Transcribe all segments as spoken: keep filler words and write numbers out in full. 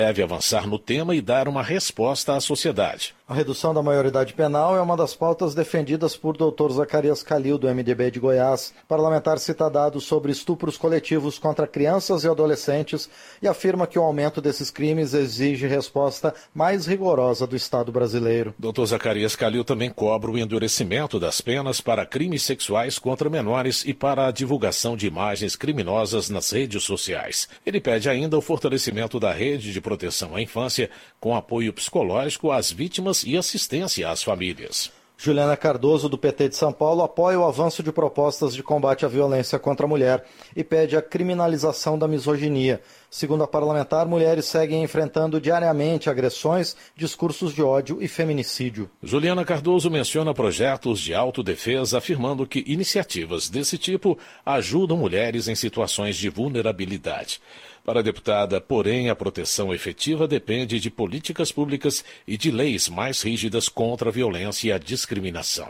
deve avançar no tema e dar uma resposta à sociedade. A redução da maioridade penal é uma das pautas defendidas por doutor Zacarias Calil, do M D B de Goiás. Parlamentar cita dados sobre estupros coletivos contra crianças e adolescentes e afirma que o aumento desses crimes exige resposta mais rigorosa do Estado brasileiro. doutor Zacarias Calil também cobra o endurecimento das penas para crimes sexuais contra menores e para a divulgação de imagens criminosas nas redes sociais. Ele pede ainda o fortalecimento da rede de proteção à infância com apoio psicológico às vítimas e assistência às famílias. Juliana Cardoso, do P T de São Paulo, apoia o avanço de propostas de combate à violência contra a mulher e pede a criminalização da misoginia. Segundo a parlamentar, mulheres seguem enfrentando diariamente agressões, discursos de ódio e feminicídio. Juliana Cardoso menciona projetos de autodefesa, afirmando que iniciativas desse tipo ajudam mulheres em situações de vulnerabilidade. Para a deputada, porém, a proteção efetiva depende de políticas públicas e de leis mais rígidas contra a violência e a discriminação.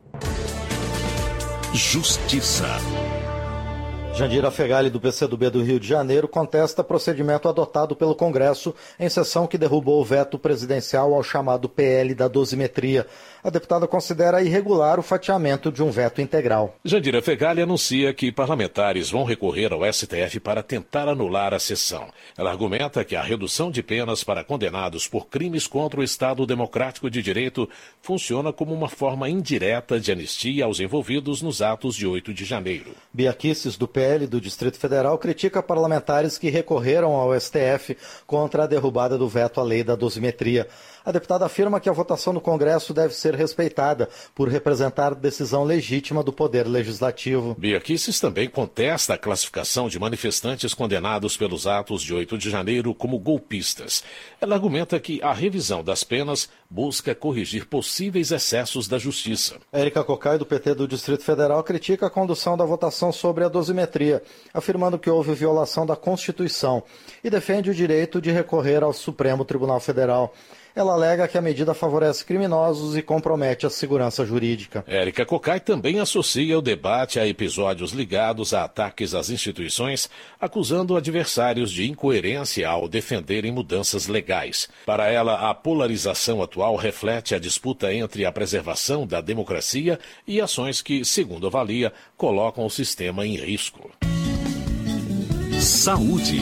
Justiça. Jandira Fegali, do P C do B do Rio de Janeiro, contesta procedimento adotado pelo Congresso em sessão que derrubou o veto presidencial ao chamado P L da dosimetria. A deputada considera irregular o fatiamento de um veto integral. Jandira Fegali anuncia que parlamentares vão recorrer ao S T F para tentar anular a sessão. Ela argumenta que a redução de penas para condenados por crimes contra o Estado Democrático de Direito funciona como uma forma indireta de anistia aos envolvidos nos atos de oito de janeiro. Bia Kicis, do P L do Distrito Federal, critica parlamentares que recorreram ao S T F contra a derrubada do veto à lei da dosimetria. A deputada afirma que a votação no Congresso deve ser respeitada por representar decisão legítima do Poder Legislativo. Bia Kicis também contesta a classificação de manifestantes condenados pelos atos de oito de janeiro como golpistas. Ela argumenta que a revisão das penas busca corrigir possíveis excessos da Justiça. Érica Cocai, do P T do Distrito Federal, critica a condução da votação sobre a dosimetria, afirmando que houve violação da Constituição e defende o direito de recorrer ao Supremo Tribunal Federal. Ela alega que a medida favorece criminosos e compromete a segurança jurídica. Érica Cocai também associa o debate a episódios ligados a ataques às instituições, acusando adversários de incoerência ao defenderem mudanças legais. Para ela, a polarização atual reflete a disputa entre a preservação da democracia e ações que, segundo avalia, colocam o sistema em risco. Saúde.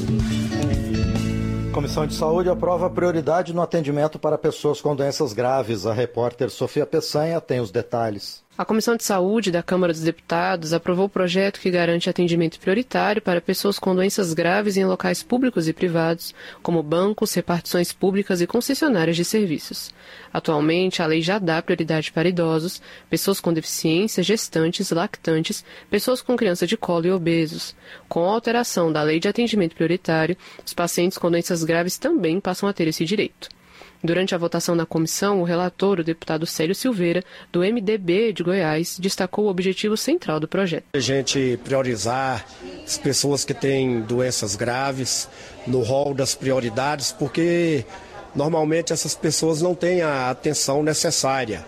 A Comissão de Saúde aprova prioridade no atendimento para pessoas com doenças graves. A repórter Sofia Peçanha tem os detalhes. A Comissão de Saúde da Câmara dos Deputados aprovou o projeto que garante atendimento prioritário para pessoas com doenças graves em locais públicos e privados, como bancos, repartições públicas e concessionárias de serviços. Atualmente, a lei já dá prioridade para idosos, pessoas com deficiência, gestantes, lactantes, pessoas com criança de colo e obesos. Com a alteração da lei de atendimento prioritário, os pacientes com doenças graves também passam a ter esse direito. Durante a votação na comissão, o relator, o deputado Célio Silveira, do M D B de Goiás, destacou o objetivo central do projeto. A gente priorizar as pessoas que têm doenças graves no rol das prioridades, porque normalmente essas pessoas não têm a atenção necessária.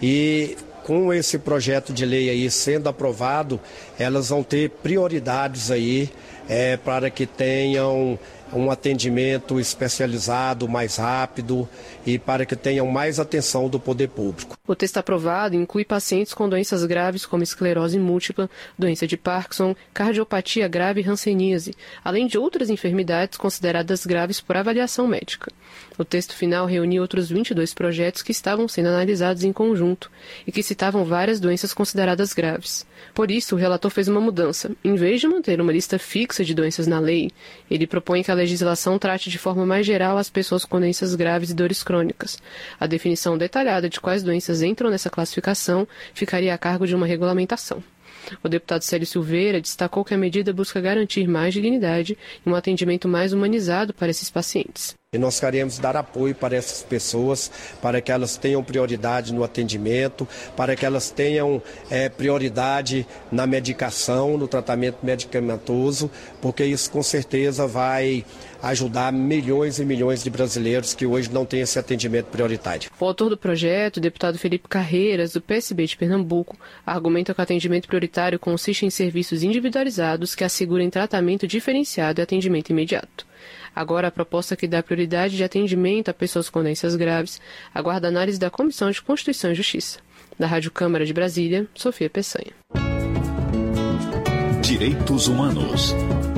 E com esse projeto de lei aí sendo aprovado, elas vão ter prioridades aí é, para que tenham um atendimento especializado, mais rápido e para que tenham mais atenção do poder público. O texto aprovado inclui pacientes com doenças graves como esclerose múltipla, doença de Parkinson, cardiopatia grave e hanseníase, além de outras enfermidades consideradas graves por avaliação médica. O texto final reuniu outros vinte e dois projetos que estavam sendo analisados em conjunto e que citavam várias doenças consideradas graves. Por isso, o relator fez uma mudança. Em vez de manter uma lista fixa de doenças na lei, ele propõe que a legislação trate de forma mais geral as pessoas com doenças graves e dores crônicas. A definição detalhada de quais doenças entram nessa classificação ficaria a cargo de uma regulamentação. O deputado Célio Silveira destacou que a medida busca garantir mais dignidade e um atendimento mais humanizado para esses pacientes. E nós queremos dar apoio para essas pessoas, para que elas tenham prioridade no atendimento, para que elas tenham é, prioridade na medicação, no tratamento medicamentoso, porque isso com certeza vai ajudar milhões e milhões de brasileiros que hoje não têm esse atendimento prioritário. O autor do projeto, o deputado Felipe Carreiras, do P S B de Pernambuco, argumenta que o atendimento prioritário consiste em serviços individualizados que assegurem tratamento diferenciado e atendimento imediato. Agora, a proposta que dá prioridade de atendimento a pessoas com doenças graves aguarda análise da Comissão de Constituição e Justiça. Da Rádio Câmara de Brasília, Sofia Peçanha. Direitos Humanos.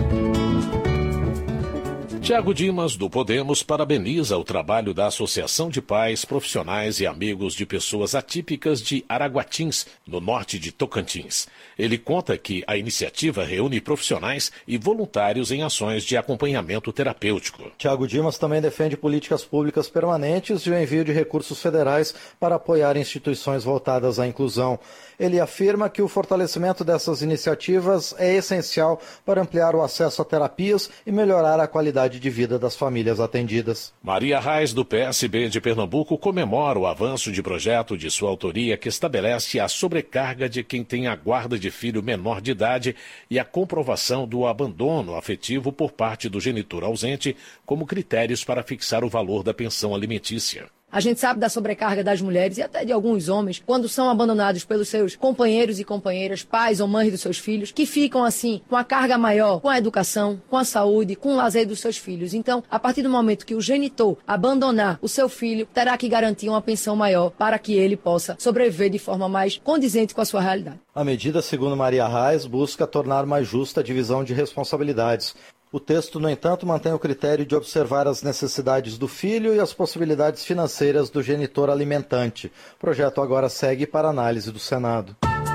Tiago Dimas, do Podemos, parabeniza o trabalho da Associação de Pais, Profissionais e Amigos de Pessoas Atípicas de Araguatins, no norte de Tocantins. Ele conta que a iniciativa reúne profissionais e voluntários em ações de acompanhamento terapêutico. Tiago Dimas também defende políticas públicas permanentes e o envio de recursos federais para apoiar instituições voltadas à inclusão. Ele afirma que o fortalecimento dessas iniciativas é essencial para ampliar o acesso a terapias e melhorar a qualidade de vida das famílias atendidas. Maria Reis, do P S B de Pernambuco, comemora o avanço de projeto de sua autoria que estabelece a sobrecarga de quem tem a guarda de filho menor de idade e a comprovação do abandono afetivo por parte do genitor ausente como critérios para fixar o valor da pensão alimentícia. A gente sabe da sobrecarga das mulheres e até de alguns homens quando são abandonados pelos seus companheiros e companheiras, pais ou mães dos seus filhos, que ficam assim com a carga maior, com a educação, com a saúde, com o lazer dos seus filhos. Então, a partir do momento que o genitor abandonar o seu filho, terá que garantir uma pensão maior para que ele possa sobreviver de forma mais condizente com a sua realidade. A medida, segundo Maria Reis, busca tornar mais justa a divisão de responsabilidades. O texto, no entanto, mantém o critério de observar as necessidades do filho e as possibilidades financeiras do genitor alimentante. O projeto agora segue para análise do Senado.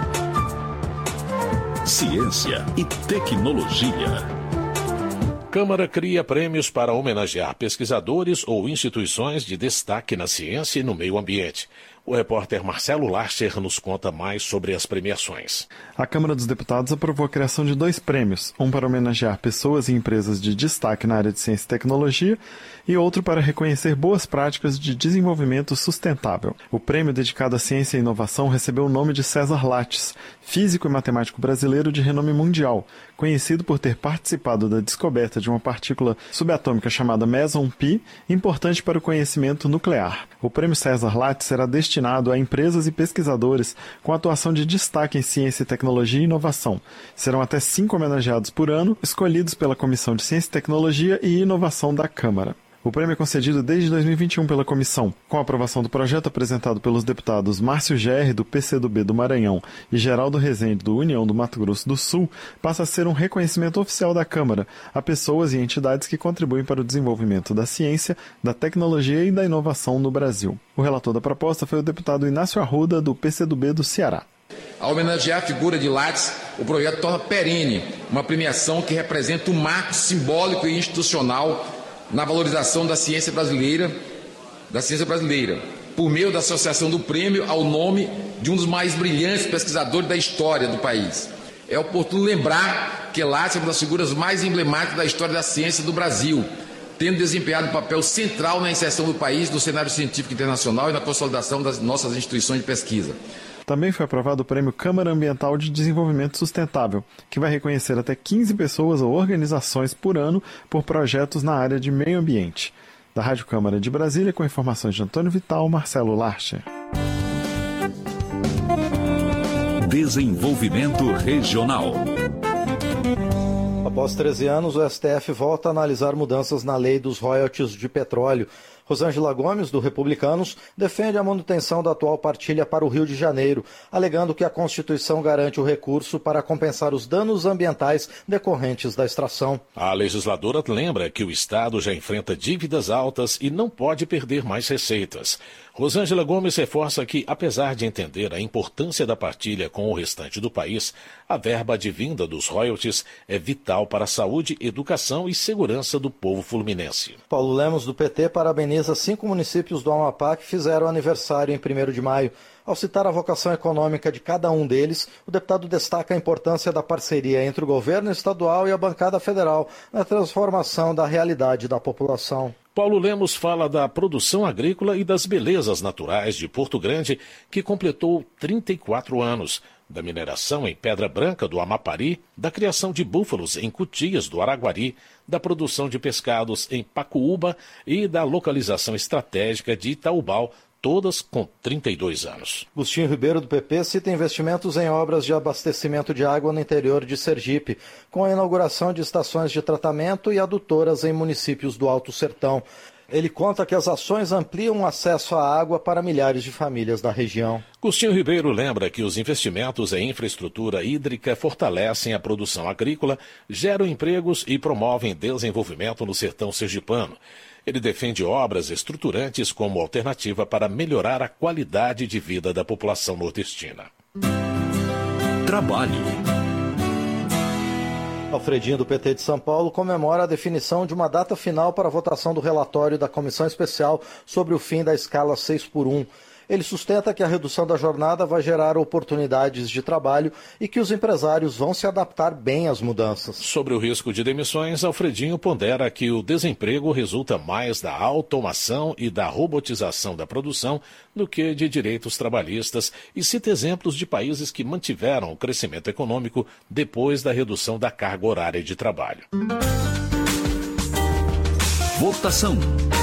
Ciência e tecnologia. Câmara cria prêmios para homenagear pesquisadores ou instituições de destaque na ciência e no meio ambiente. O repórter Marcelo Larcher nos conta mais sobre as premiações. A Câmara dos Deputados aprovou a criação de dois prêmios, um para homenagear pessoas e empresas de destaque na área de ciência e tecnologia e outro para reconhecer boas práticas de desenvolvimento sustentável. O prêmio dedicado à ciência e inovação recebeu o nome de César Lattes, físico e matemático brasileiro de renome mundial, conhecido por ter participado da descoberta de uma partícula subatômica chamada Meson Pi, importante para o conhecimento nuclear. O prêmio César Lattes será destinado a empresas e pesquisadores com atuação de destaque em ciência, tecnologia e inovação. Serão até cinco homenageados por ano, escolhidos pela Comissão de Ciência, Tecnologia e Inovação da Câmara. O prêmio é concedido desde dois mil e vinte e um pela comissão. Com a aprovação do projeto apresentado pelos deputados Márcio Gerri, do P C do B do Maranhão, e Geraldo Rezende, do União do Mato Grosso do Sul, passa a ser um reconhecimento oficial da Câmara a pessoas e entidades que contribuem para o desenvolvimento da ciência, da tecnologia e da inovação no Brasil. O relator da proposta foi o deputado Inácio Arruda, do P C do B do Ceará. Ao homenagear a figura de Lattes, o projeto torna perene uma premiação que representa um marco simbólico e institucional na valorização da ciência brasileira, da ciência brasileira, por meio da associação do prêmio ao nome de um dos mais brilhantes pesquisadores da história do país. É oportuno lembrar que Lattes é uma das figuras mais emblemáticas da história da ciência do Brasil, tendo desempenhado um papel central na inserção do país no cenário científico internacional e na consolidação das nossas instituições de pesquisa. Também foi aprovado o Prêmio Câmara Ambiental de Desenvolvimento Sustentável, que vai reconhecer até quinze pessoas ou organizações por ano por projetos na área de meio ambiente. Da Rádio Câmara de Brasília, com informações de Antônio Vital, Marcelo Larcher. Desenvolvimento Regional. Após treze anos, o S T F volta a analisar mudanças na lei dos royalties de petróleo. Rosângela Gomes, do Republicanos, defende a manutenção da atual partilha para o Rio de Janeiro, alegando que a Constituição garante o recurso para compensar os danos ambientais decorrentes da extração. A legisladora lembra que o Estado já enfrenta dívidas altas e não pode perder mais receitas. Rosângela Gomes reforça que, apesar de entender a importância da partilha com o restante do país, a verba advinda dos royalties é vital para a saúde, educação e segurança do povo fluminense. Paulo Lemos, do P T, parabeniza cinco municípios do Amapá que fizeram aniversário em primeiro de maio. Ao citar a vocação econômica de cada um deles, o deputado destaca a importância da parceria entre o governo estadual e a bancada federal na transformação da realidade da população. Paulo Lemos fala da produção agrícola e das belezas naturais de Porto Grande, que completou trinta e quatro anos, da mineração em Pedra Branca do Amapari, da criação de búfalos em Cutias do Araguari, da produção de pescados em Pacuúba e da localização estratégica de Itaubal, todas com trinta e dois anos. Agostinho Ribeiro, do P P, cita investimentos em obras de abastecimento de água no interior de Sergipe, com a inauguração de estações de tratamento e adutoras em municípios do Alto Sertão. Ele conta que as ações ampliam o acesso à água para milhares de famílias da região. Agostinho Ribeiro lembra que os investimentos em infraestrutura hídrica fortalecem a produção agrícola, geram empregos e promovem desenvolvimento no sertão sergipano. Ele defende obras estruturantes como alternativa para melhorar a qualidade de vida da população nordestina. Trabalho. Alfredinho, do P T de São Paulo, comemora a definição de uma data final para a votação do relatório da Comissão Especial sobre o fim da escala seis por um. Ele sustenta que a redução da jornada vai gerar oportunidades de trabalho e que os empresários vão se adaptar bem às mudanças. Sobre o risco de demissões, Alfredinho pondera que o desemprego resulta mais da automação e da robotização da produção do que de direitos trabalhistas e cita exemplos de países que mantiveram o crescimento econômico depois da redução da carga horária de trabalho. Votação.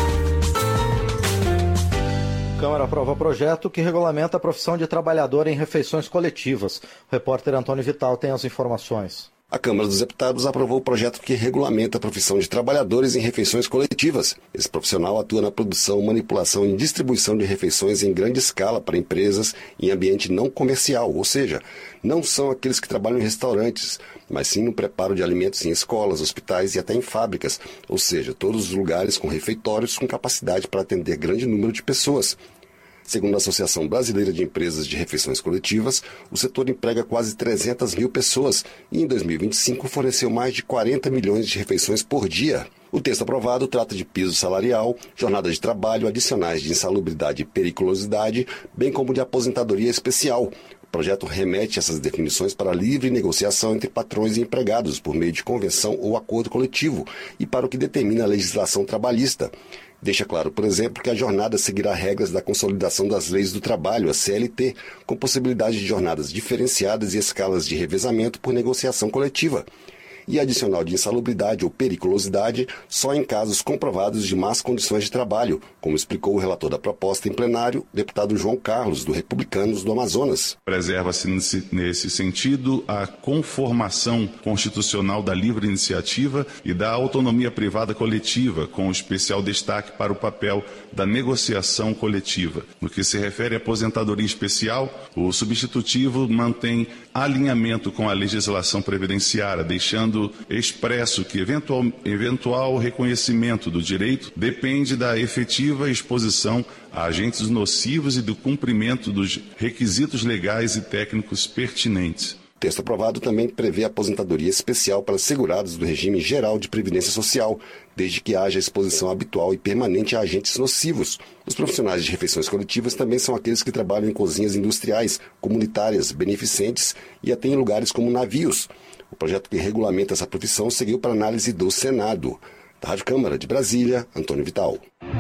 Câmara aprova projeto que regulamenta a profissão de trabalhador em refeições coletivas. O repórter Antônio Vital tem as informações. A Câmara dos Deputados aprovou o projeto que regulamenta a profissão de trabalhadores em refeições coletivas. Esse profissional atua na produção, manipulação e distribuição de refeições em grande escala para empresas em ambiente não comercial, ou seja, não são aqueles que trabalham em restaurantes, mas sim no preparo de alimentos em escolas, hospitais e até em fábricas, ou seja, todos os lugares com refeitórios com capacidade para atender grande número de pessoas. Segundo a Associação Brasileira de Empresas de Refeições Coletivas, o setor emprega quase trezentas mil pessoas e em dois mil e vinte e cinco forneceu mais de quarenta milhões de refeições por dia. O texto aprovado trata de piso salarial, jornada de trabalho, adicionais de insalubridade e periculosidade, bem como de aposentadoria especial. O projeto remete essas definições para a livre negociação entre patrões e empregados por meio de convenção ou acordo coletivo e para o que determina a legislação trabalhista. Deixa claro, por exemplo, que a jornada seguirá regras da Consolidação das Leis do Trabalho, a C L T, com possibilidade de jornadas diferenciadas e escalas de revezamento por negociação coletiva. E adicional de insalubridade ou periculosidade só em casos comprovados de más condições de trabalho, como explicou o relator da proposta em plenário, deputado João Carlos, do Republicanos do Amazonas. Preserva-se nesse, nesse sentido a conformação constitucional da livre iniciativa e da autonomia privada coletiva, com especial destaque para o papel da negociação coletiva. No que se refere à aposentadoria especial, o substitutivo mantém alinhamento com a legislação previdenciária, deixando expresso que eventual, eventual reconhecimento do direito depende da efetiva exposição a agentes nocivos e do cumprimento dos requisitos legais e técnicos pertinentes. O texto aprovado também prevê aposentadoria especial para segurados do regime geral de previdência social, desde que haja exposição habitual e permanente a agentes nocivos. Os profissionais de refeições coletivas também são aqueles que trabalham em cozinhas industriais, comunitárias, beneficentes e até em lugares como navios. O projeto que regulamenta essa profissão seguiu para análise do Senado. Da Rádio Câmara de Brasília, Antônio Vital.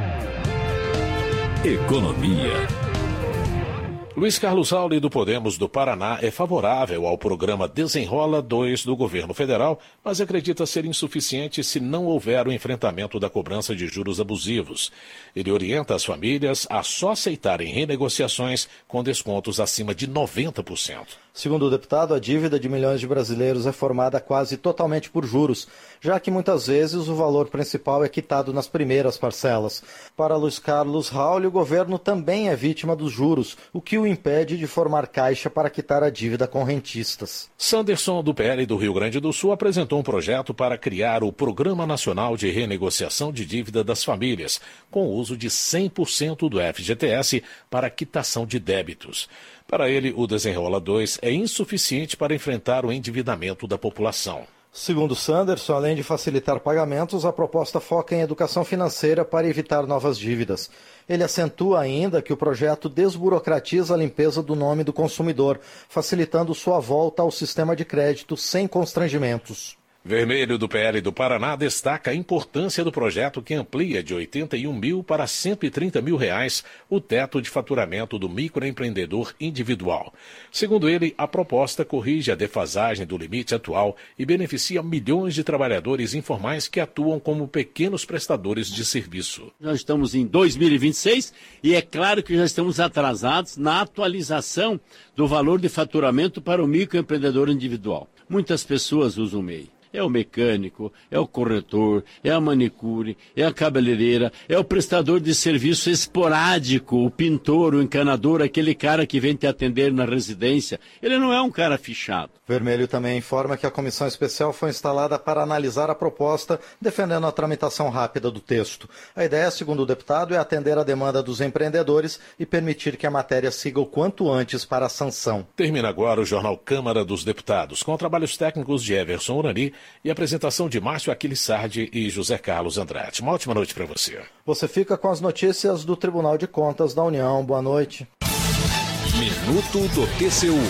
Economia. Luiz Carlos Rauli, do Podemos do Paraná, é favorável ao programa Desenrola dois do governo federal, mas acredita ser insuficiente se não houver o enfrentamento da cobrança de juros abusivos. Ele orienta as famílias a só aceitarem renegociações com descontos acima de noventa por cento. Segundo o deputado, a dívida de milhões de brasileiros é formada quase totalmente por juros, já que muitas vezes o valor principal é quitado nas primeiras parcelas. Para Luiz Carlos Rauli, o governo também é vítima dos juros, o que o impede de formar caixa para quitar a dívida com rentistas. Sanderson, do P L do Rio Grande do Sul, apresentou um projeto para criar o Programa Nacional de Renegociação de Dívida das Famílias, com o uso de cem por cento do F G T S para quitação de débitos. Para ele, o Desenrola dois é insuficiente para enfrentar o endividamento da população. Segundo Sanderson, além de facilitar pagamentos, a proposta foca em educação financeira para evitar novas dívidas. Ele acentua ainda que o projeto desburocratiza a limpeza do nome do consumidor, facilitando sua volta ao sistema de crédito sem constrangimentos. Vermelho do P L do Paraná destaca a importância do projeto que amplia de oitenta e um mil para cento e trinta mil reais o teto de faturamento do microempreendedor individual. Segundo ele, a proposta corrige a defasagem do limite atual e beneficia milhões de trabalhadores informais que atuam como pequenos prestadores de serviço. Nós estamos em dois mil e vinte e seis e é claro que já estamos atrasados na atualização do valor de faturamento para o microempreendedor individual. Muitas pessoas usam o M E I. É o mecânico, é o corretor, é a manicure, é a cabeleireira, é o prestador de serviço esporádico, o pintor, o encanador, aquele cara que vem te atender na residência. Ele não é um cara fichado. Vermelho também informa que a comissão especial foi instalada para analisar a proposta, defendendo a tramitação rápida do texto. A ideia, segundo o deputado, é atender a demanda dos empreendedores e permitir que a matéria siga o quanto antes para a sanção. Termina agora o Jornal Câmara dos Deputados, com trabalhos técnicos de Everson Urani e apresentação de Márcio Aquiles Sardi e José Carlos Andrade. Uma ótima noite para você. Você fica com as notícias do Tribunal de Contas da União. Boa noite. Minuto do T C U.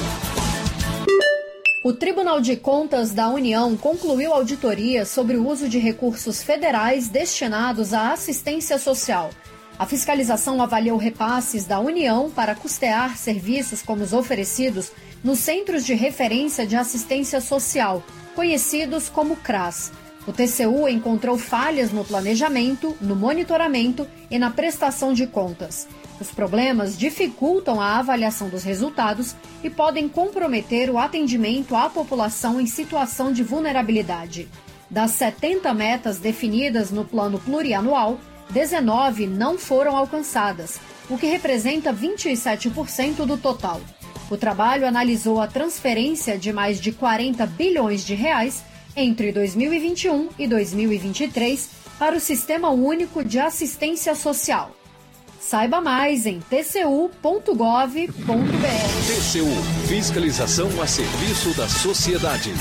O Tribunal de Contas da União concluiu auditoria sobre o uso de recursos federais destinados à assistência social. A fiscalização avaliou repasses da União para custear serviços como os oferecidos nos Centros de Referência de Assistência Social, conhecidos como C R A S. O T C U encontrou falhas no planejamento, no monitoramento e na prestação de contas. Os problemas dificultam a avaliação dos resultados e podem comprometer o atendimento à população em situação de vulnerabilidade. Das setenta metas definidas no plano plurianual, dezenove não foram alcançadas, o que representa vinte e sete por cento do total. O trabalho analisou a transferência de mais de quarenta bilhões de reais entre dois mil e vinte e um e dois mil e vinte e três para o Sistema Único de Assistência Social. Saiba mais em t c u ponto gov ponto b r. T C U, fiscalização a serviço da sociedade.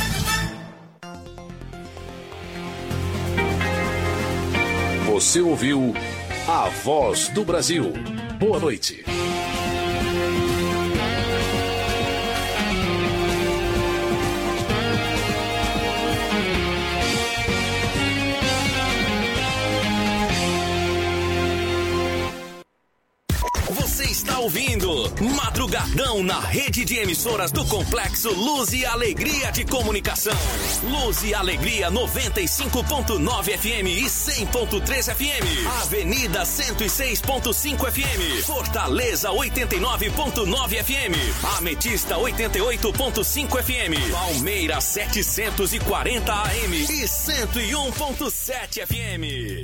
Você ouviu A Voz do Brasil. Boa noite. Está ouvindo Madrugadão na rede de emissoras do Complexo Luz e Alegria de Comunicação. Luz e Alegria noventa e cinco ponto nove F M e cem ponto três F M. Avenida cento e seis ponto cinco F M. Fortaleza oitenta e nove ponto nove F M. Ametista oitenta e oito ponto cinco F M. Palmeiras setecentos e quarenta A M e cento e um ponto sete F M.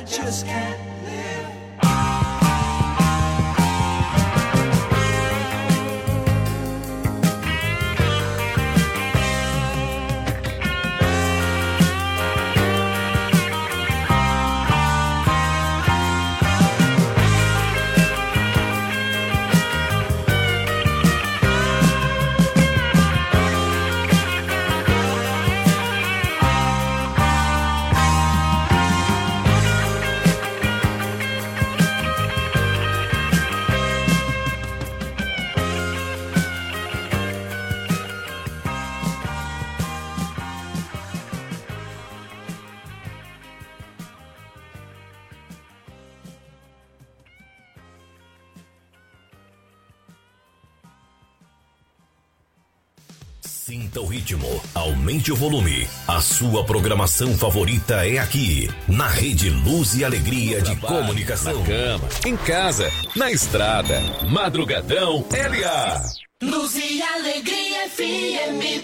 I just can't live. Sinta o ritmo, aumente o volume. A sua programação favorita é aqui, na Rede Luz e Alegria de Comunicação. Na cama, em casa, na estrada. Madrugadão L A. Luz e Alegria F M.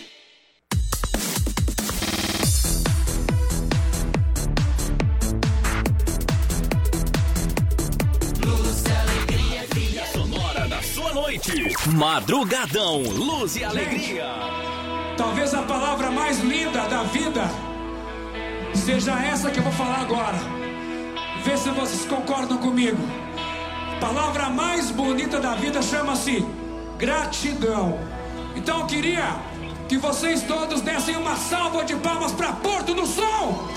Luz e Alegria F M. Sonora da sua noite. Madrugadão, Luz e Alegria. Talvez a palavra mais linda da vida seja essa que eu vou falar agora. Vê se vocês concordam comigo. A palavra mais bonita da vida chama-se gratidão. Então eu queria que vocês todos dessem uma salva de palmas para Porto do Sol.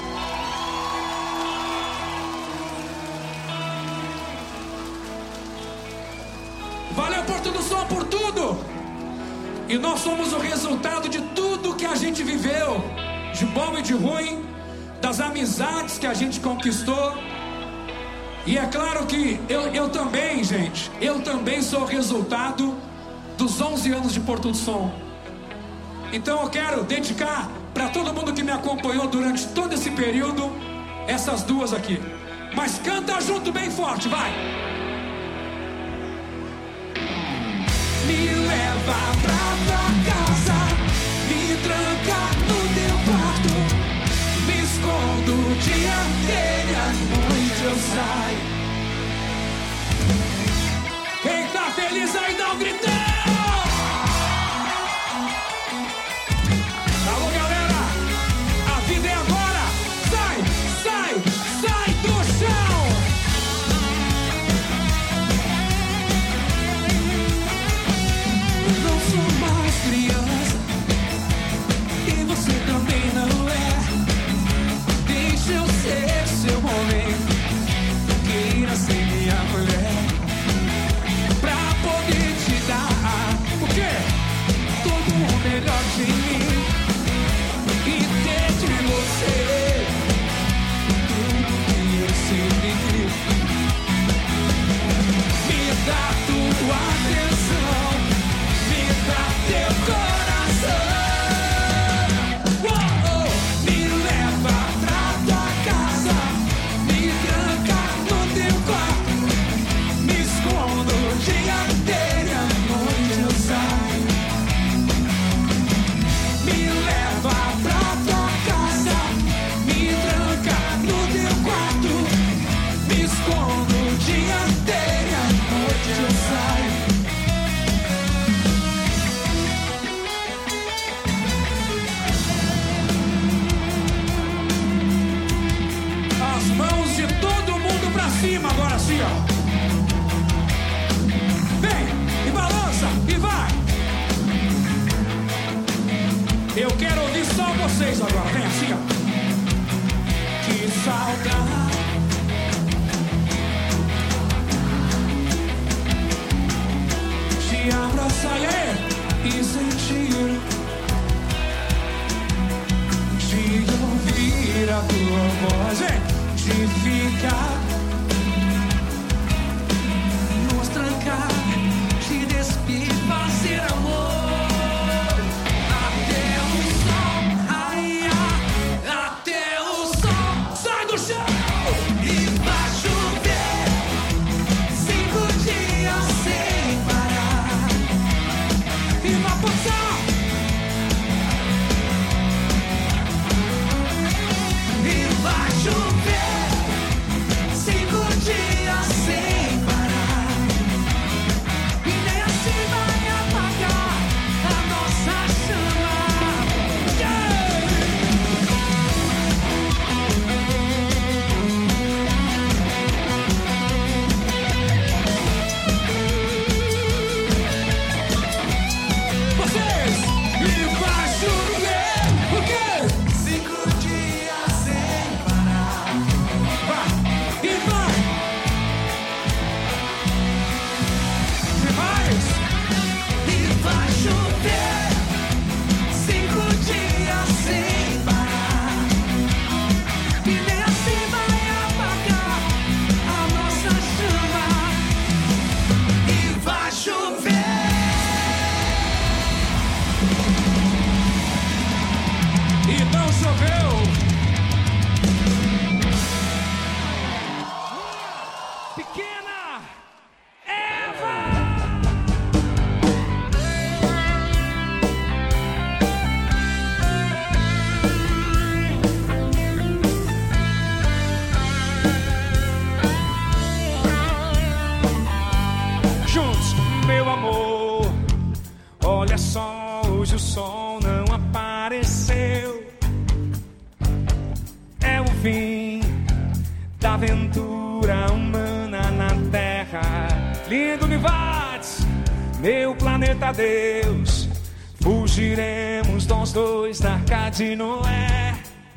Valeu, Porto do Sol, por tudo. E nós somos o resultado de tudo que a gente viveu, de bom e de ruim, das amizades que a gente conquistou. E é claro que eu, eu também, gente, eu também sou resultado dos onze anos de Porto do Sol. Então eu quero dedicar para todo mundo que me acompanhou durante todo esse período, essas duas aqui. Mas canta junto bem forte, vai! Me leva pra tua casa, me tranca no teu quarto, me escondo o dia inteiro, à noite eu saio. Quem tá feliz aí dá um gritão! Alô, galera, a vida é agora, sai, sai, sai do chão! Criança, e você também não é. Deixa eu ser seu momento, queira ser minha mulher, pra poder te dar o quê? Todo o melhor de mim, e ter de você tudo que eu sempre quis. Me dá tua atenção, me dá teu coração. Oh, oh. Me leva pra tua casa, me tranca no teu quarto, me escondo o dia inteiro, à noite eu saio. Me leva pra tua casa, me tranca no teu quarto, me escondo o dia inteiro, à noite eu saio. As mãos de todo mundo pra cima, agora sim, ó. Vem, e balança, e vai. Eu quero ouvir só vocês agora, vem assim, ó. Que saudade. Te abraçar, e aí, e sentir, de ouvir a tua voz, hein? De ficar, nos trancar, te despir, fazer amor até o sol, ai, ai, até o sol, sai do chão e vai chover, cinco dias sem parar, e vai passar. Vai chover. da aventura humana na Terra. Lindo Nivates, meu planeta Deus, fugiremos nós dois da Arca de Noé.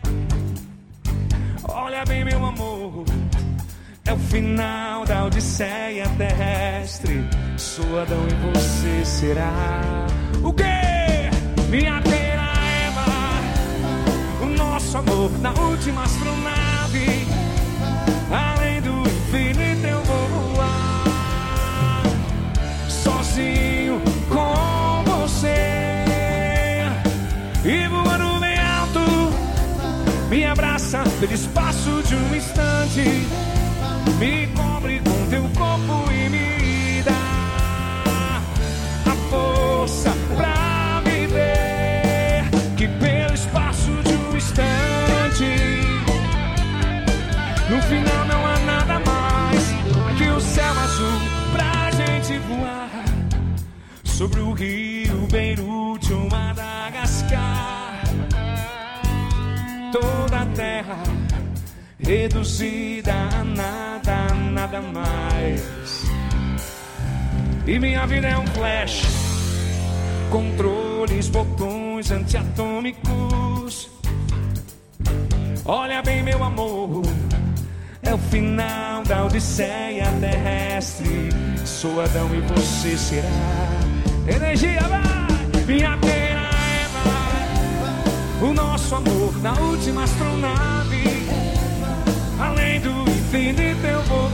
Olha bem, meu amor, é o final da Odisseia terrestre. Sou Adão e você será o quê? Minha pequena Eva, o nosso amor na última astronave. Além do infinito eu vou voar, sozinho com você. E voando bem alto, me abraça pelo espaço de um instante. Me cobre com teu corpo e me dá a força pra viver. Que pelo espaço de um instante, no final não há nada mais que o céu azul pra gente voar. Sobre o rio Beirute ou Madagascar, toda a terra reduzida a nada, nada mais. E minha vida é um flash, controles, botões antiatômicos. Olha bem, meu amor, é o final da Odisseia terrestre. Sou Adão e você será. Energia, vai! Minha pena é vai. O nosso amor na última astronave. Além do infinito eu vou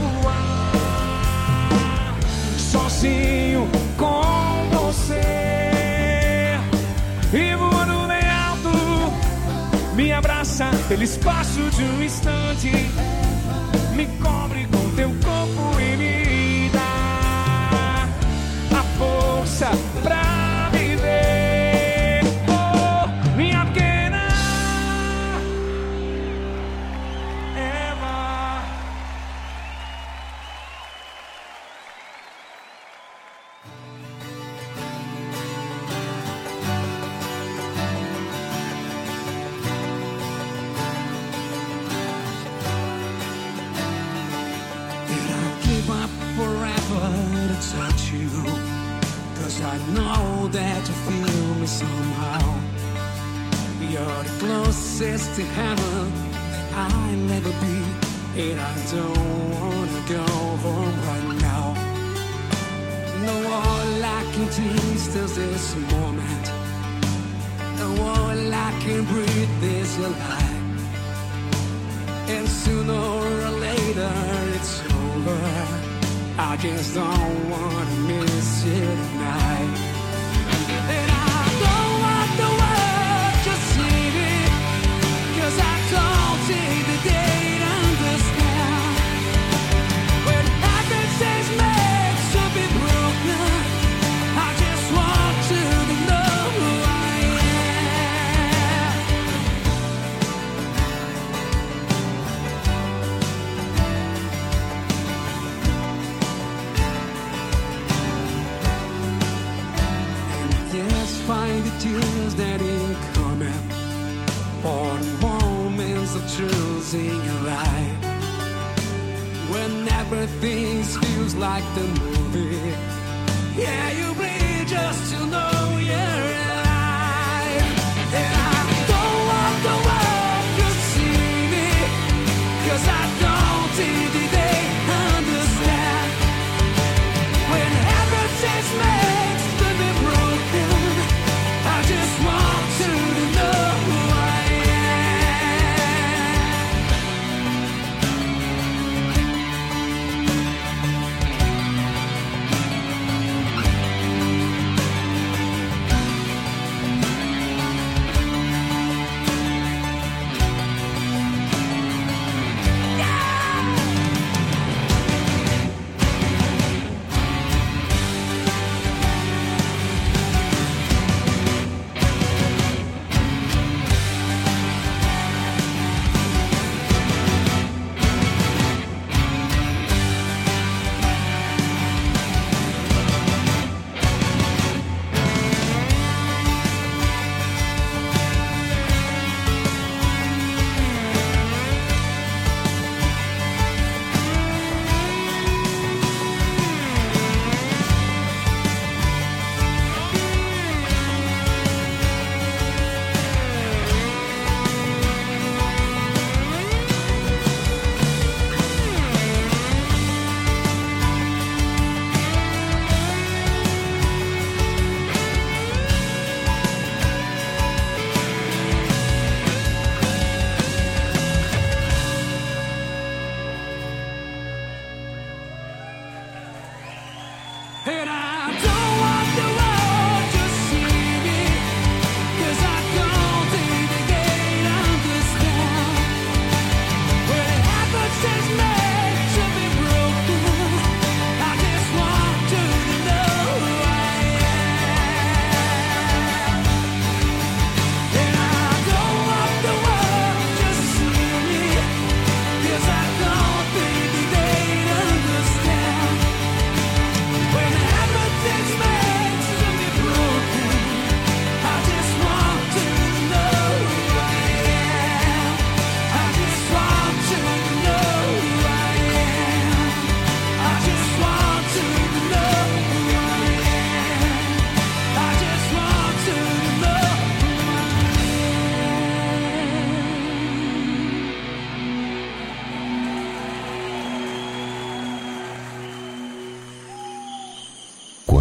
voar, sozinho com você. E voando bem alto, me abraça pelo espaço de um instante. Me cobre com teu corpo e me dá a força pra viver. Oh, minha pequena Eva. Touch you, 'cause I know that you feel me somehow. You're the closest to heaven that I'll never be, and I don't wanna go home right now. No, all I can taste is this moment. No, all I can breathe is your light. And sooner or later it's over. I just don't wanna miss you tonight. And I don't want the world to see me, 'cause I don't see the day on the sky. When everything's made to be broken, I just want you to know who I find the tears that ain't coming, for moments of truth in your life. When everything feels like the movie, yeah, you bleed just to know you're alive. And I don't want the world to see me, 'cause I don't see the day understand. When everything's made to be broken, I just want you to know who I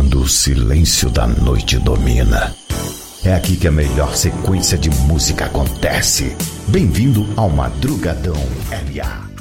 quando o silêncio da noite domina. É aqui que a melhor sequência de música acontece. Bem-vindo ao Madrugadão L A.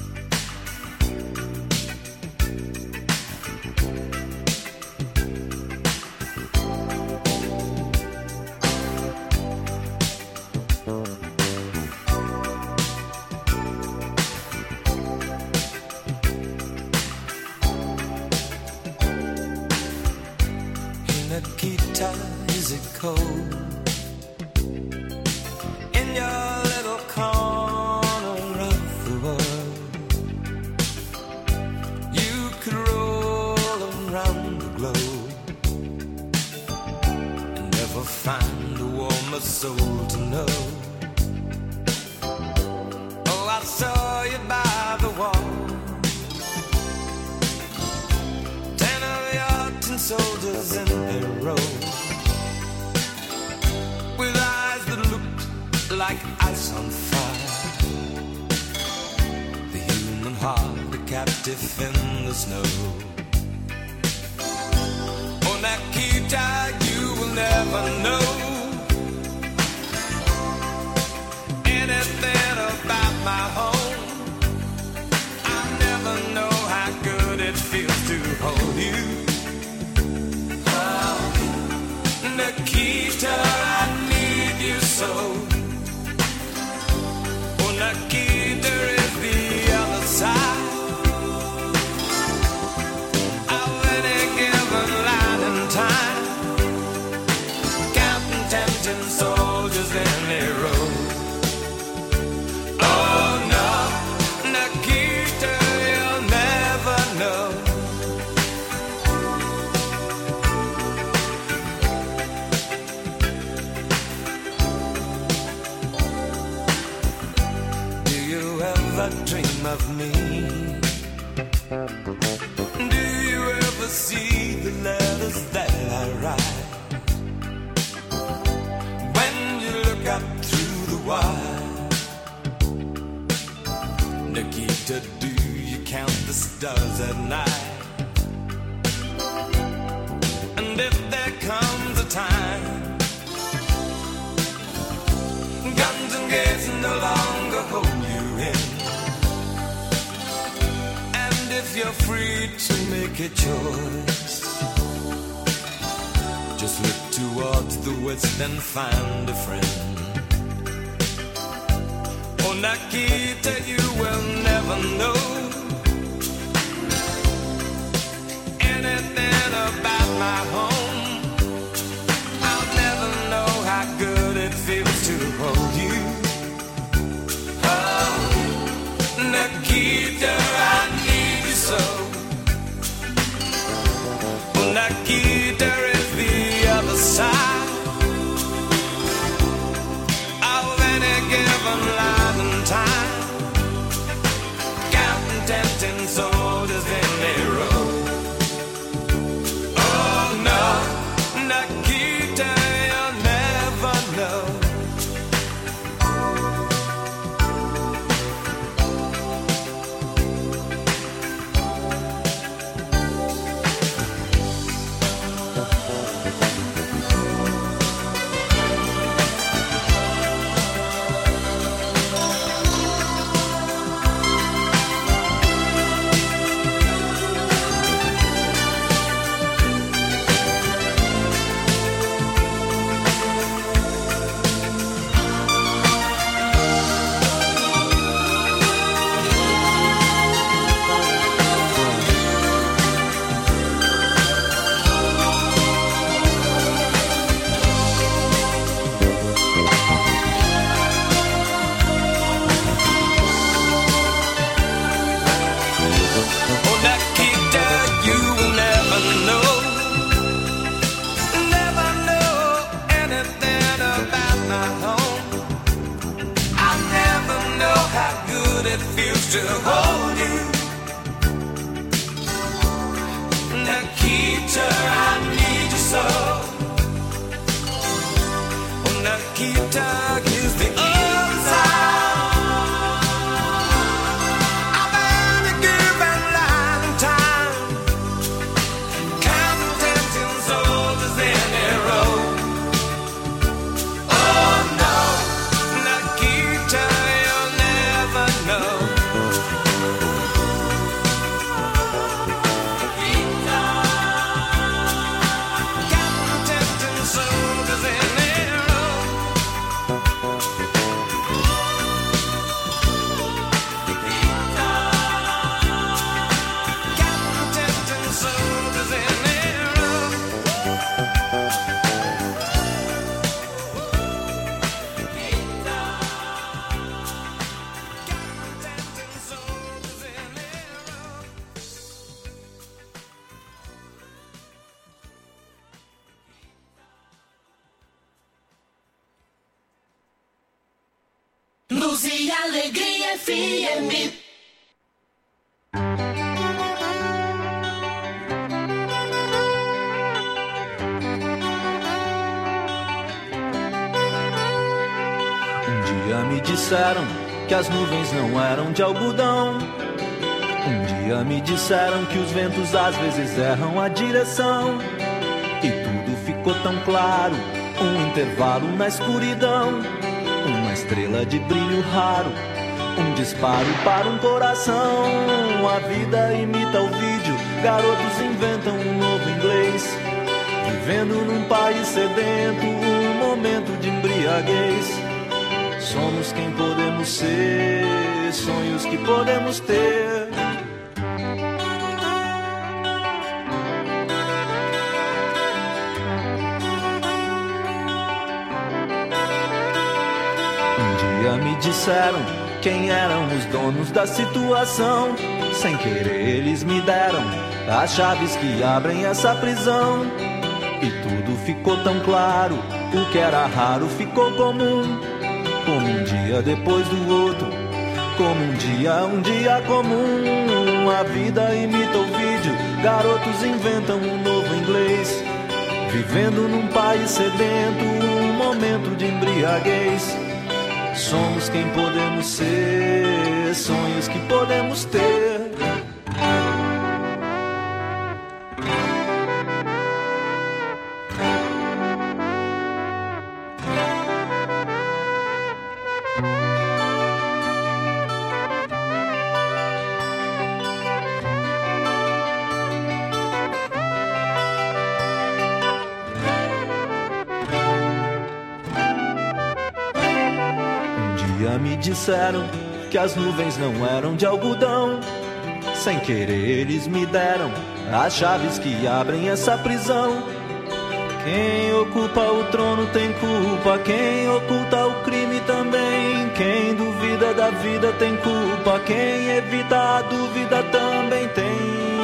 Counting tempting souls. Luz e Alegria F M. Um dia me disseram que as nuvens não eram de algodão. Um dia me disseram que os ventos às vezes erram a direção. E tudo ficou tão claro, um intervalo na escuridão. Uma estrela de brilho raro, um disparo para um coração. A vida imita o vídeo, garotos inventam um novo inglês. Vivendo num país sedento, um momento de embriaguez. Somos quem podemos ser, sonhos que podemos ter. Um dia me disseram quem eram os donos da situação. Sem querer eles me deram as chaves que abrem essa prisão. E tudo ficou tão claro, o que era raro ficou comum. Como um dia depois do outro, como um dia, um dia comum. A vida imita o vídeo, garotos inventam um novo inglês. Vivendo num país sedento, um momento de embriaguez. Somos quem podemos ser, sonhos que podemos ter. Me disseram que as nuvens não eram de algodão. Sem querer eles me deram as chaves que abrem essa prisão. Quem ocupa o trono tem culpa, quem oculta o crime também. Quem duvida da vida tem culpa, quem evita a dúvida também tem.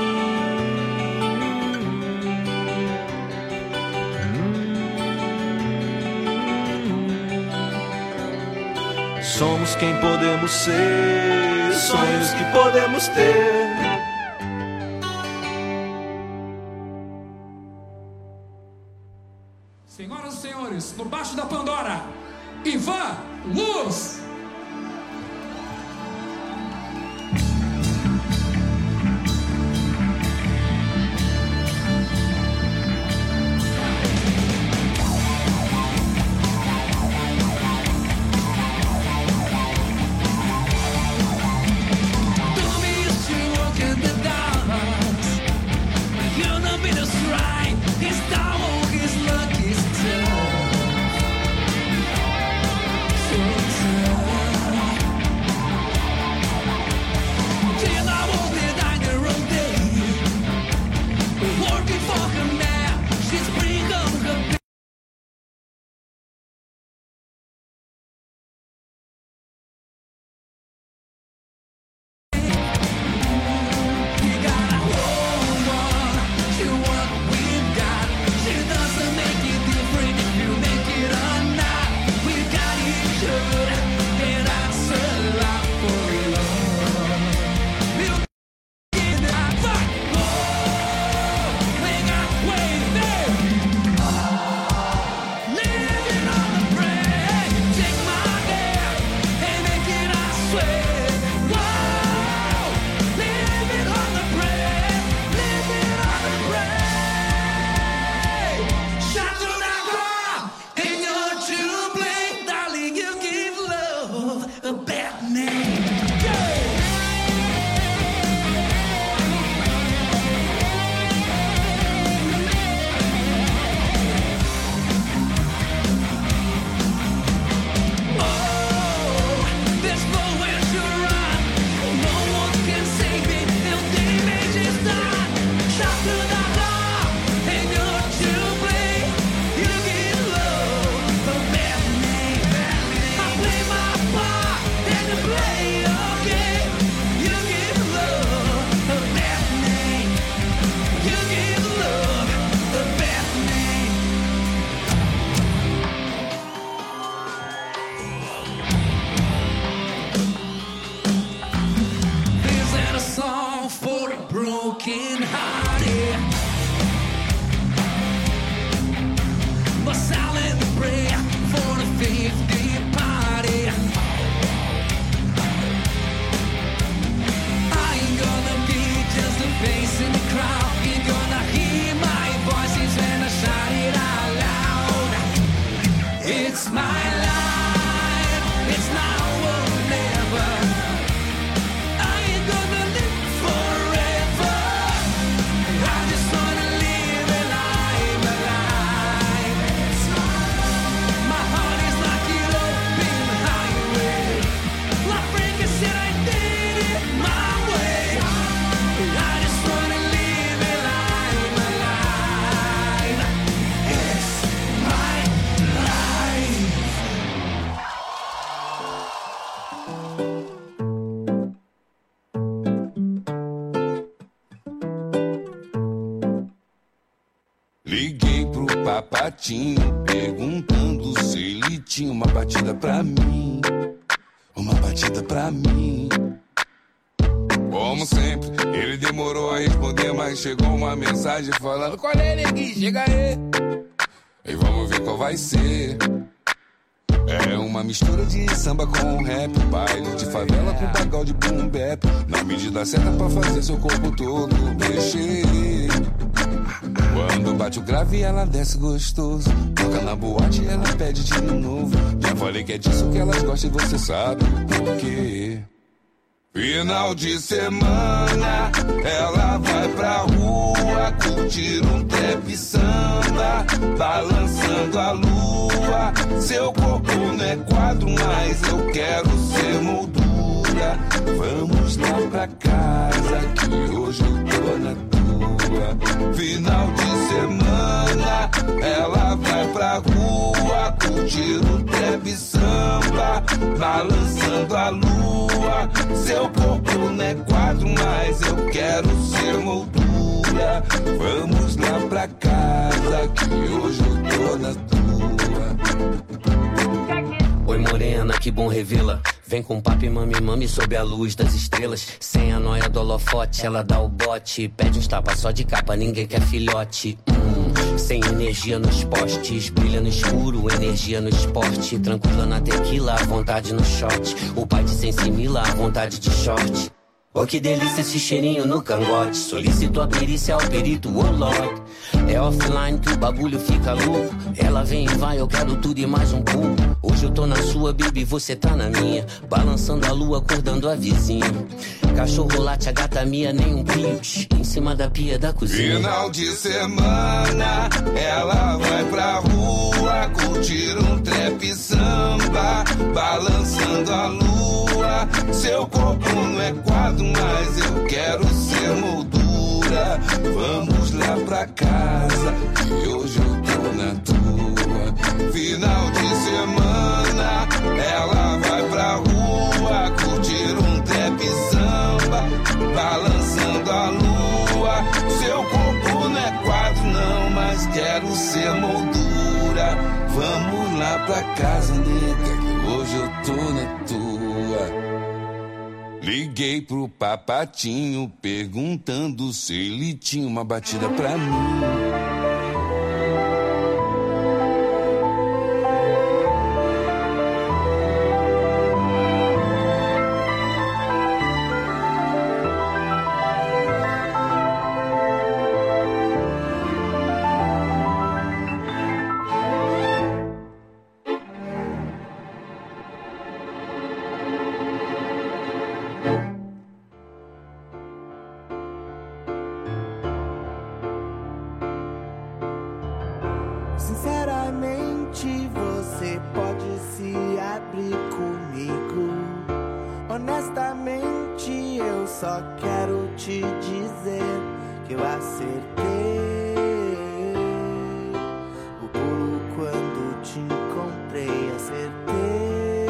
Somos quem podemos ser, sonhos que podemos ter. Senhoras e senhores, no baixo da Pandora, Ivan Luz. His luck is tough. So tough. broken hearted. But silent prayer for the fifty party. I ain't gonna be just a face in the crowd. You're gonna hear my voices when I shout it out loud. It's my life, it's now or never. I ain't gonna live forever. I just wanna live a life, a life. My heart is like an open highway. La Franca said I did it my way. I just wanna live a life, a life. It's my life. Liguei pro papatinho, perguntando se ele tinha uma batida pra mim. Uma batida pra mim. Como sempre, ele demorou a responder, mas chegou uma mensagem falando: qual é, neguinho? Chega aí. E vamos ver qual vai ser. É uma mistura de samba com rap, baile de favela com pagode boom bap, na medida certa pra fazer seu corpo todo mexer. Quando bate o grave ela desce gostoso, toca na boate ela pede de novo. Já falei que é disso que elas gostam e você sabe por quê. Final de semana, ela vai pra rua curtir um trap samba, balançando a lua. Seu corpo não é quadro, mas eu quero ser moldura. Vamos lá pra casa, que hoje eu tô na tua. Final de semana, ela vai pra rua curtir um trap samba, balançando a lua. Seu corpo não é quadro, mas eu quero ser moldura. Vamos lá pra casa, que hoje eu tô na tua. Oi morena, que bom revê-la. Vem com papo e mami, mami sob a luz das estrelas. Sem a noia do holofote, ela dá o bote. Pede uns tapas só de capa, ninguém quer filhote. Hum, sem energia nos postes, brilha no escuro, energia no esporte. Tranquila na tequila, à vontade no shot. O pai de sensimila, à vontade de short. Oh, que delícia esse cheirinho no cangote. Solicito a perícia ao perito, oh Lord. É offline que o bagulho fica louco. Ela vem e vai, eu quero tudo e mais um pouco. Hoje eu tô na sua, baby, você tá na minha. Balançando a lua, acordando a vizinha. Cachorro late, a gata minha, nem um pios. Em cima da pia da cozinha. Final de semana, ela vai pra rua curtir um trap samba, balançando a lua. Seu corpo não é quadro, mas eu quero ser moldura. Vamos lá pra casa, que hoje eu tô na tua. Final de semana, ela vai pra rua curtir um trap samba, balançando a lua. Seu corpo não é quadro não, mas quero ser moldura. Vamos lá pra casa, nega, que hoje eu tô na tua. Liguei pro papatinho, perguntando se ele tinha uma batida pra mim. Sinceramente, você pode se abrir comigo. Honestamente, eu só quero te dizer que eu acertei o pulo quando te encontrei. Acertei.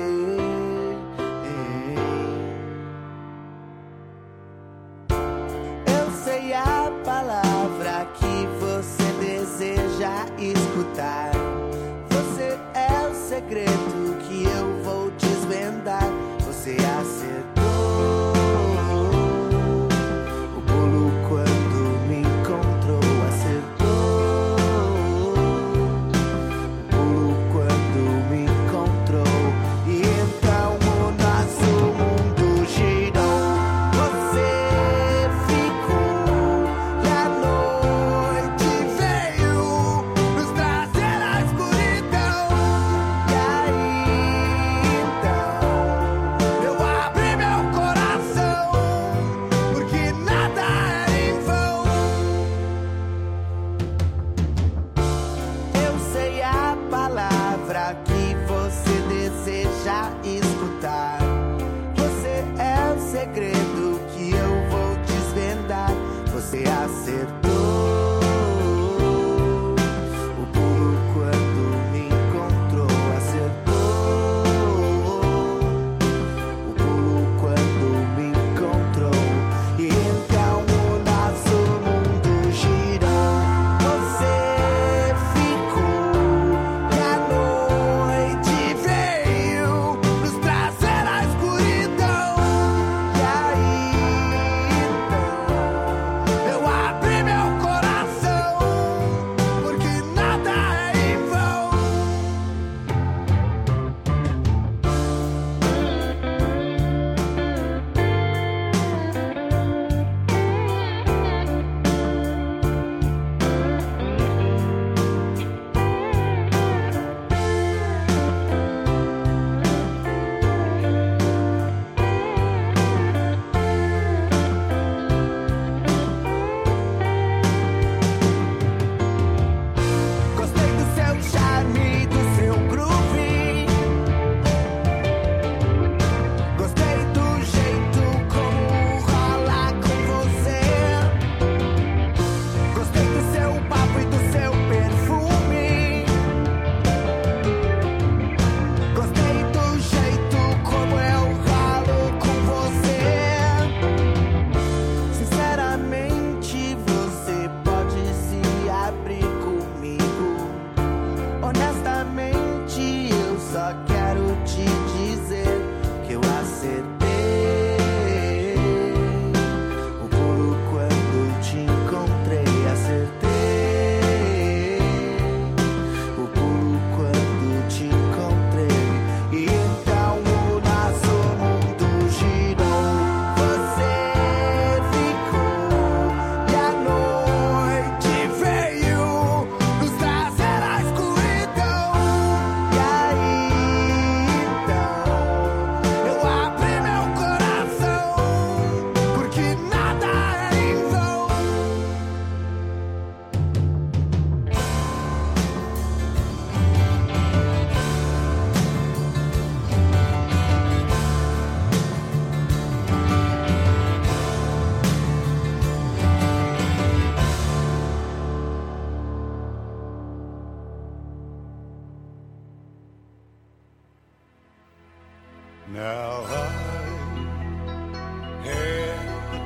Eu sei a palavra que você deseja escutar. Você é o segredo que eu vou desvendar. Você acertou o pulo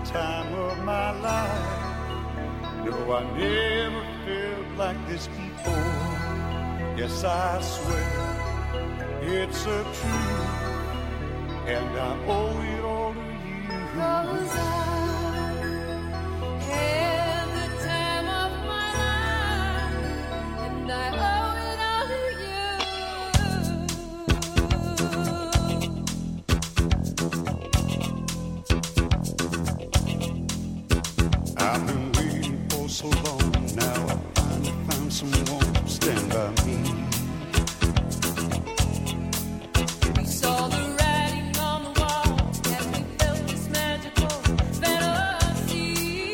time of my life. No, I never felt like this before. Yes, I swear it's a truth, and I owe it all to you. 'Cause I had the time of my life, and I owe it all to you. I've been waiting for so long now. I finally found someone to stand by me. We saw the writing on the wall as we felt this magical fantasy.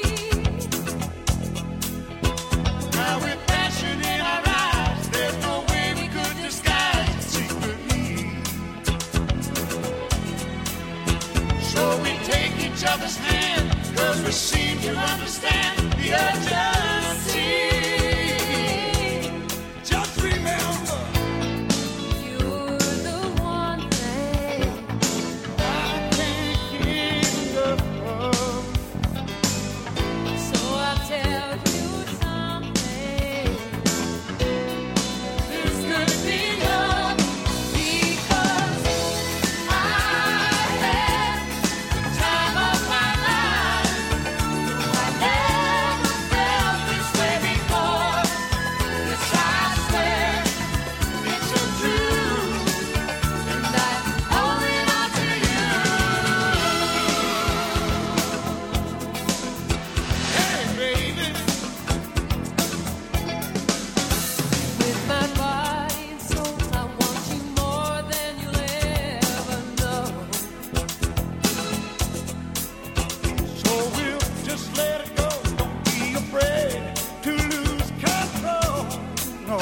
Now with passion in our eyes, there's no way we could disguise it secretly. So we take each other's hand, 'cause we seem to understand the urgency. Just remember, you're the one thing I can't get enough of. So I'll tell you something. This could be love, because I had the time of my life. I never felt this way before. Yes, I swear it's a truth, and I owe it all to you. Hey, baby, with my body and soul, I want you more than you'll ever know. So we'll just let it go. Don't be afraid to lose control. No.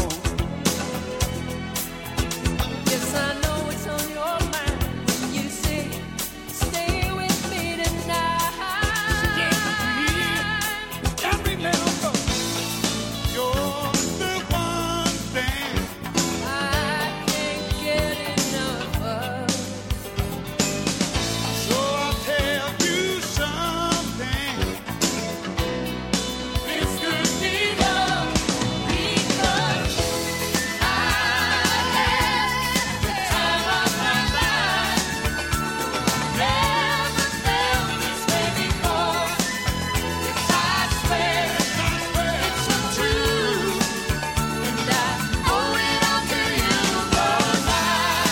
Yes, I know it's on your mind when you say, stay with me tonight. Stay with me. And remember, you're the one thing I can't get enough of. So I'll tell you something. This could be love, because I had the time of my life. Never felt this way before. Yes, I swear it's a truth, and I owe it all to you. 'Cause I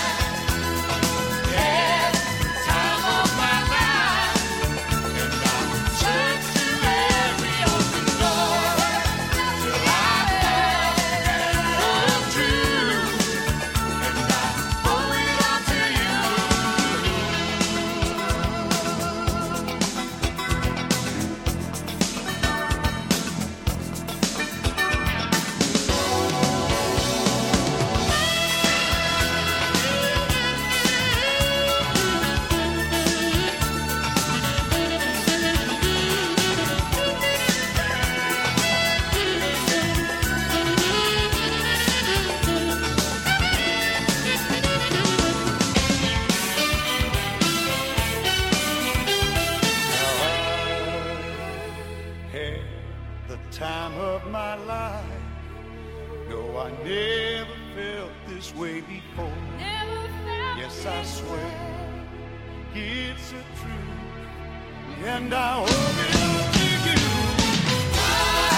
had the time of my life, and I searched through every open door till I found the truth, and I owe it all to you. Had the time of my life. No, I never felt this way before. Yes, I swear it's a truth, and I owe it all to you. I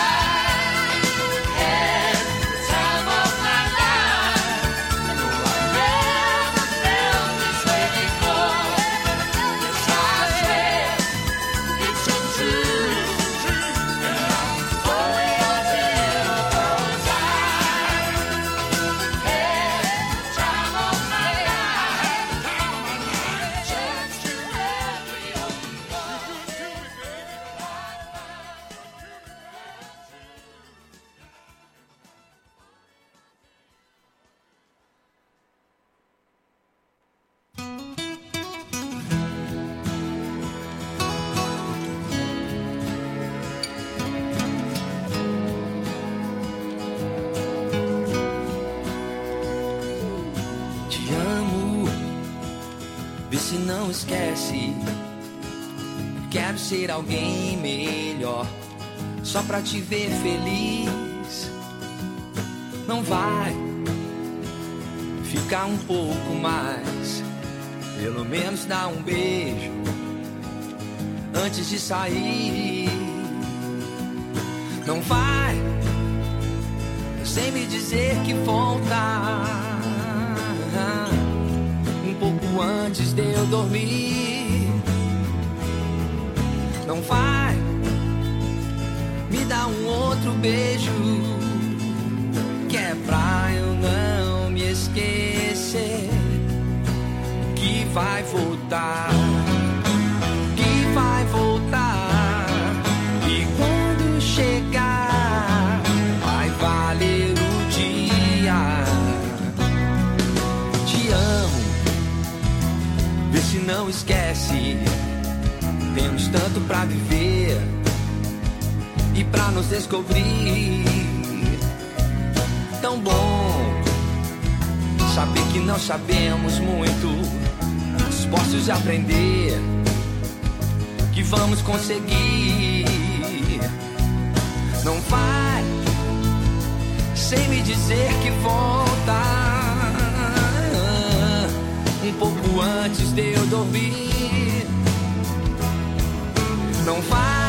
had the time of my life. No, I never felt this way before. Yes, I swear it's a truth, and I owe it all to you. 'Cause I had the time of my life. Searched through every open door. Vê se não esquece quero ser alguém melhor, só pra te ver feliz. Não vai ficar um pouco mais, pelo menos dá um beijo antes de sair. Não vai sem me dizer que volta, um pouco antes de eu dormir. Não vai me dar um outro beijo, que é pra eu não me esquecer que vai voltar, que vai voltar. E quando chegar vai valer o dia. Te amo, vê se não esquece, temos tanto pra viver e pra nos descobrir. Tão bom saber que não sabemos muito, dispostos a aprender, que vamos conseguir. Não vai sem me dizer que volta, um pouco antes de eu dormir. Não vai